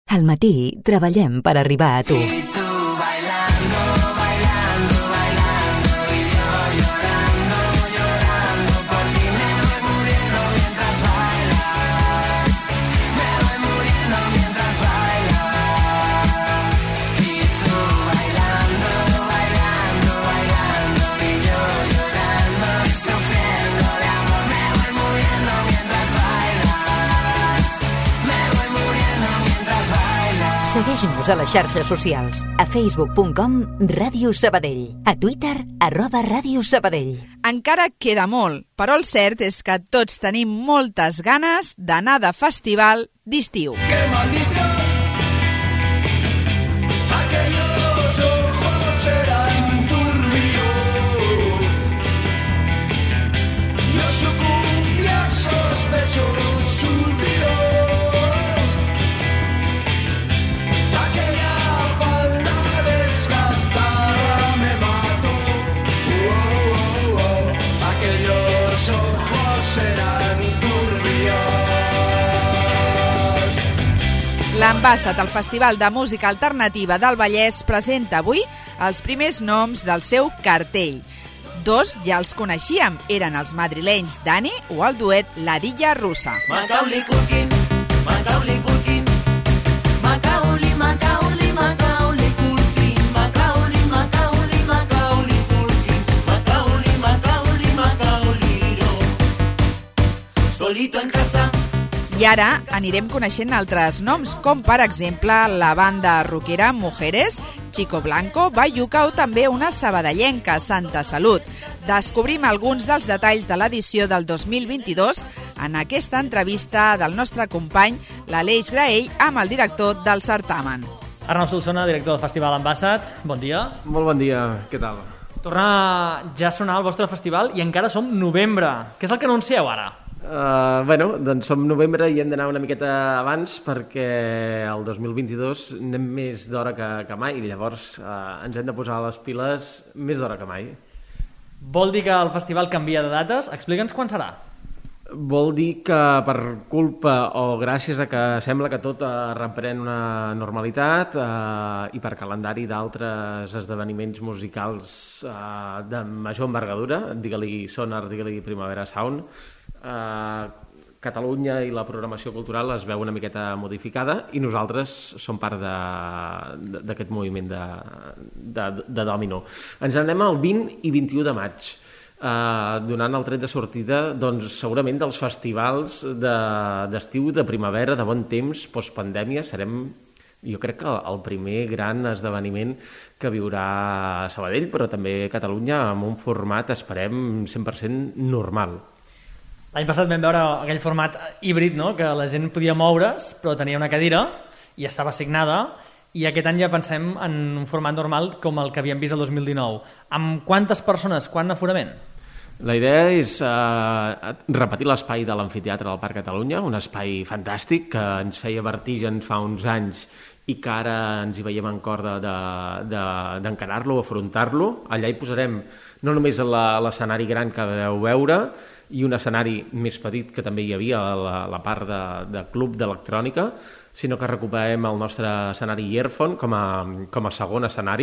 Al matí treballem per arribar a tu. Segueix-nos a les xarxes socials, a facebook.com Ràdio Sabadell, a Twitter @Ràdio Sabadell. Encara queda molt, però el cert és que tots tenim moltes ganes d'anar de festival d'estiu. ¡Qué maldición! Aquellos ojos eran turbios. Yo sucumbí a esos besos sucios. Aquella falda desgastada me mató. Aquellos ojos eran turbios. L'Ambassat, el Festival de Música Alternativa del Vallès, presenta avui els primers noms del seu cartell. Dos ja els coneixíem, eren els madrilenys Dani o el duet La Dilla Russa. Macaulay Culkin, Macaulay Culkin, Macaulay, Macaulay, Macaulay Culkin, Macaulay, Macaulay, Macaulay Culkin, Macaulay, Macaulay, Macaulay, solito en casa. I ara anirem coneixent altres noms, com per exemple la banda rockera Mujeres, Chico Blanco, Bayuca o també una sabadellenca, Santa Salut. Descobrim alguns dels detalls de l'edició del 2022 en aquesta entrevista del nostre company, l'Aleix Graell, amb el director del certamen. Arnau Solsona, director del Festival Ambassat. Bon dia. Molt bon dia, què tal? Torna ja a sonar el vostre festival i encara som novembre. Què és el que anuncieu ara? Bueno, doncs som novembre i hem d'anar una miqueta abans perquè el 2022 anem més d'hora que mai i llavors ens hem de posar les piles més d'hora que mai. Vol dir que el festival canvia de dates? Explica'ns quan serà. Vol dir que per culpa o gràcies a que sembla que tot reprèn una normalitat i per calendari d'altres esdeveniments musicals de major envergadura, digue-li Sonar, digue-li Primavera Sound, Catalunya i la programació cultural es veu una miqueta modificada i nosaltres som part d'aquest moviment de dòmino. Ens anem el 20 i 21 de maig, donant el tret de sortida doncs, segurament dels festivals d'estiu, de primavera, de bon temps, postpandèmia. Serem, jo crec que el primer gran esdeveniment que viurà Sabadell, però també Catalunya, amb un format, esperem, 100% normal. L'any passat vam veure aquell format híbrid, no? Que la gent podia moure's, però tenia una cadira i estava assignada, i aquest any ja pensem en un format normal com el que havíem vist el 2019. Amb quantes persones, quant aforament? La idea és repetir l'espai de l'amfiteatre del Parc Catalunya, un espai fantàstic que ens feia vertigen fa uns anys i que ara ens hi veiem en cor d'encarar-lo, afrontar-lo. Allà hi posarem no només l'escenari gran que vau veure, i un escenari més petit que també hi havia a la part de club d'electrònica, sinó que recuperem el nostre escenari Earphone com a segon escenari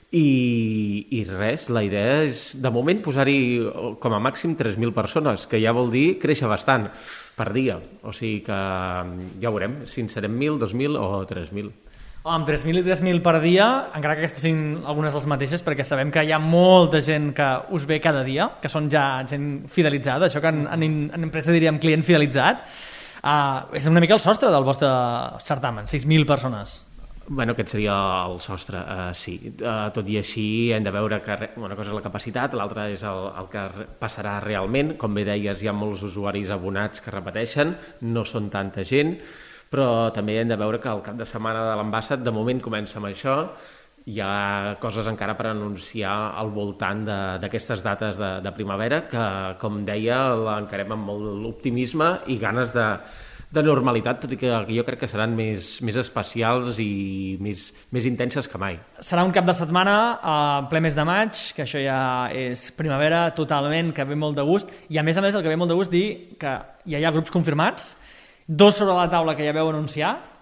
i res, la idea és de moment posar-hi com a màxim 3.000 persones, que ja vol dir créixer bastant per dia, o sigui que ja veurem si en serem 1.000, 2.000 o 3.000. Amb 3.000 i 3.000 per dia, encara que aquestes siguin algunes de les mateixes, perquè sabem que hi ha molta gent que us ve cada dia, que són ja gent fidelitzada, això que en empresa diríem client fidelitzat. És una mica el sostre del vostre certamen, 6.000 persones. Bueno, aquest seria el sostre, sí. Tot i així hem de veure que una cosa és la capacitat, l'altra és el que passarà realment. Com bé deies, hi ha molts usuaris abonats que repeteixen, no són tanta gent, però també hem de veure que el cap de setmana de l'Ambassat de moment comença amb això. Hi ha coses encara per anunciar al voltant d'aquestes dates de primavera que, com deia, l'encarem amb molt optimisme i ganes de normalitat, tot i que jo crec que seran més especials i més intenses que mai. Serà un cap de setmana a ple mes de maig, que això ja és primavera totalment, que ve molt de gust, i a més el que ve molt de gust dir que ja hi ha grups confirmats, 2 sobre la taula que ja veu anunciar,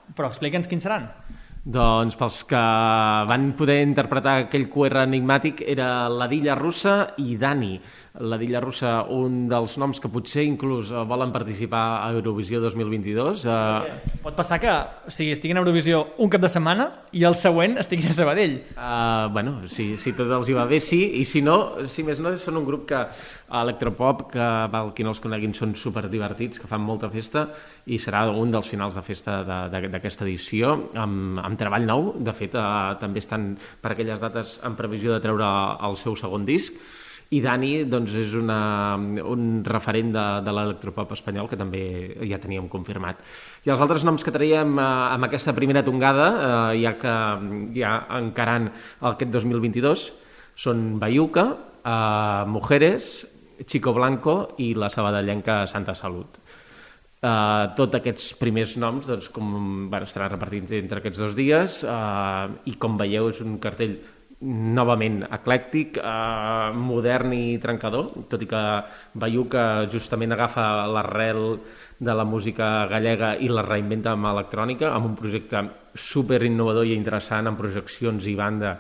però explica'ns quins seran. Doncs pels que van poder interpretar aquell QR enigmàtic era l'Adilla Russa i Dani. L'Adilla Russa, un dels noms que potser inclús volen participar a Eurovisió 2022. Pot passar que estiguin a Eurovisió un cap de setmana i el següent estiguin a Sabadell. Bueno, si tot els hi va bé, sí, i si no, si més no, són un grup que electropop, que pel qui no els coneguin són superdivertits, que fan molta festa, i serà un dels finals de festa d'aquesta edició, amb treball nou. De fet, també estan per aquelles dates en previsió de treure el seu segon disc. I Dani doncs, és un referent de l'electropop espanyol que també ja teníem confirmat. I els altres noms que traiem amb aquesta primera tongada, ja encarant aquest 2022, són Bayuca, Mujeres, Chico Blanco i la sabadellenca Santa Salut. Tots aquests primers noms doncs, estaran repartits entre aquests 2 dies i com veieu és un cartell novament eclèctic, modern i trencador, tot i que Bayuca justament agafa l'arrel de la música gallega i la reinventa amb electrònica, amb un projecte super innovador i interessant, amb projeccions i banda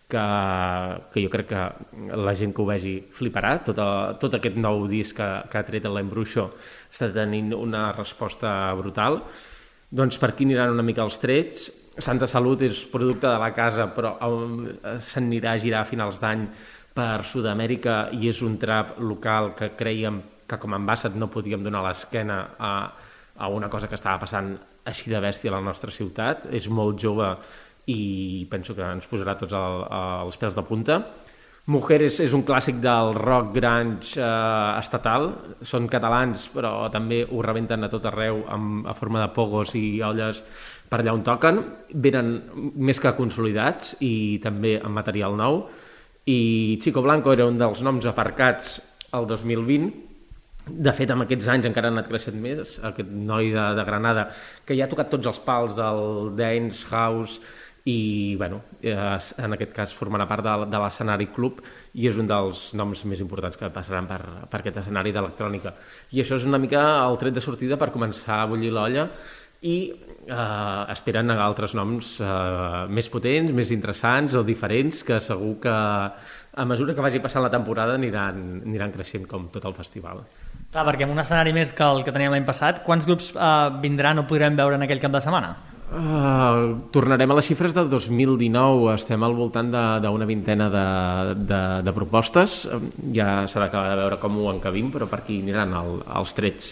que jo crec que la gent que ho vegi fliparà. Tot aquest nou disc que ha tret l'Embruixo està tenint una resposta brutal. Doncs per aquí aniran una mica els trets. Santa Salut és producte de la casa, però s'anirà a girar a finals d'any per Sud-amèrica i és un trap local que creiem que com a Ambassat no podíem donar l'esquena a una cosa que estava passant així de bèstia a la nostra ciutat. És molt jove i penso que ens posarà tots els pèls de punta. Mujeres és un clàssic del rock grunge estatal. Són catalans, però també ho rebenten a tot arreu a forma de pogos i olles per allà on toquen. Venen més que consolidats i també amb material nou. I Chico Blanco era un dels noms aparcats el 2020. De fet, amb aquests anys encara ha anat creixent més. Aquest noi de Granada, que ja ha tocat tots els pals del dance, house, i bueno, en aquest cas formarà part de l'escenari club i és un dels noms més importants que passaran per aquest escenari d'electrònica. I això és una mica el tret de sortida per començar a bullir l'olla i esperen altres noms més potents, més interessants o diferents, que segur que a mesura que vagi passant la temporada aniran creixent com tot el festival. Clar, perquè en un escenari més que el que teníem l'any passat, quants grups vindran o podrem veure en aquell cap de setmana? Tornarem a les xifres del 2019. Estem al voltant d'una vintena de propostes. Ja s'ha d'acabar de veure com ho encabim, però per aquí aniran els trets.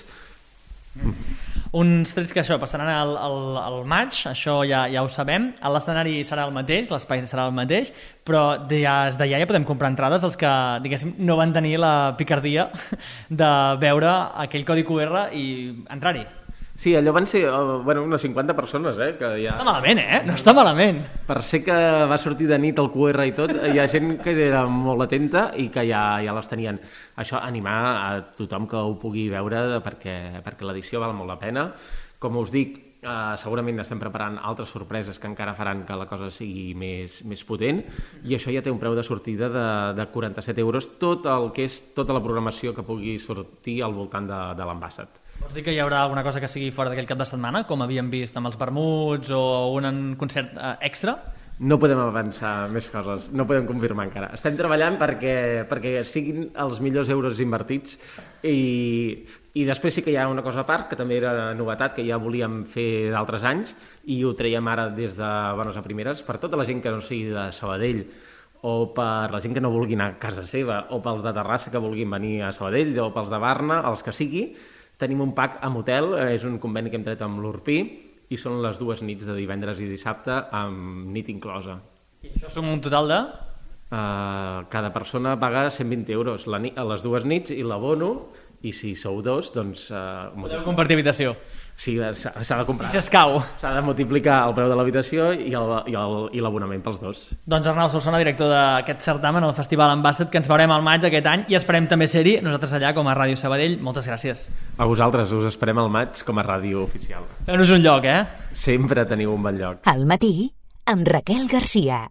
Uns trets que això passaran al maig, això ja ho sabem. L'escenari serà el mateix, l'espai serà el mateix, però des d'allà ja podem comprar entrades els que, diguéssim, no van tenir la picardia de veure aquell codi QR i entrar-hi. Sí, allò van ser unes 50 persones, que ja... No està malament, No està malament. Per ser que va sortir de nit el QR i tot, hi ha gent que era molt atenta i que ja les tenien. Això, animar a tothom que ho pugui veure perquè l'edició val molt la pena. Com us dic, segurament estem preparant altres sorpreses que encara faran que la cosa sigui més potent, i això ja té un preu de sortida de 47 euros, tot el que és tota la programació que pugui sortir al voltant de l'Ambassat. Vols dir que hi haurà alguna cosa que sigui fora d'aquell cap de setmana, com havíem vist amb els vermuts o un concert extra? No podem avançar més coses, no podem confirmar encara. Estem treballant perquè siguin els millors euros invertits i després sí que hi ha una cosa a part, que també era novetat, que ja volíem fer d'altres anys i ho traiem ara des de bones a primeres, per tota la gent que no sigui de Sabadell o per la gent que no vulgui anar a casa seva o pels de Terrassa que vulguin venir a Sabadell o pels de Barna, els que sigui. Tenim un pack amb hotel, és un conveni que hem tret amb l'Urpí i són les 2 nits de divendres i dissabte amb nit inclosa. I això som un total de? Cada persona paga 120 euros a les 2 nits i l'abono, i si sou 2, doncs... Podeu compartir habitació. Sí, s'ha de comprar. Si s'escau. S'ha de multiplicar el preu de l'habitació i l'abonament pels 2. Doncs Arnau Solsona, director d'aquest certamen, al Festival Ambassat, que ens veurem al maig aquest any i esperem també ser-hi nosaltres allà com a Ràdio Sabadell. Moltes gràcies. A vosaltres, us esperem al maig com a ràdio oficial. Feu-nos un lloc, Sempre teniu un bon lloc. Al matí, amb Raquel Garcia.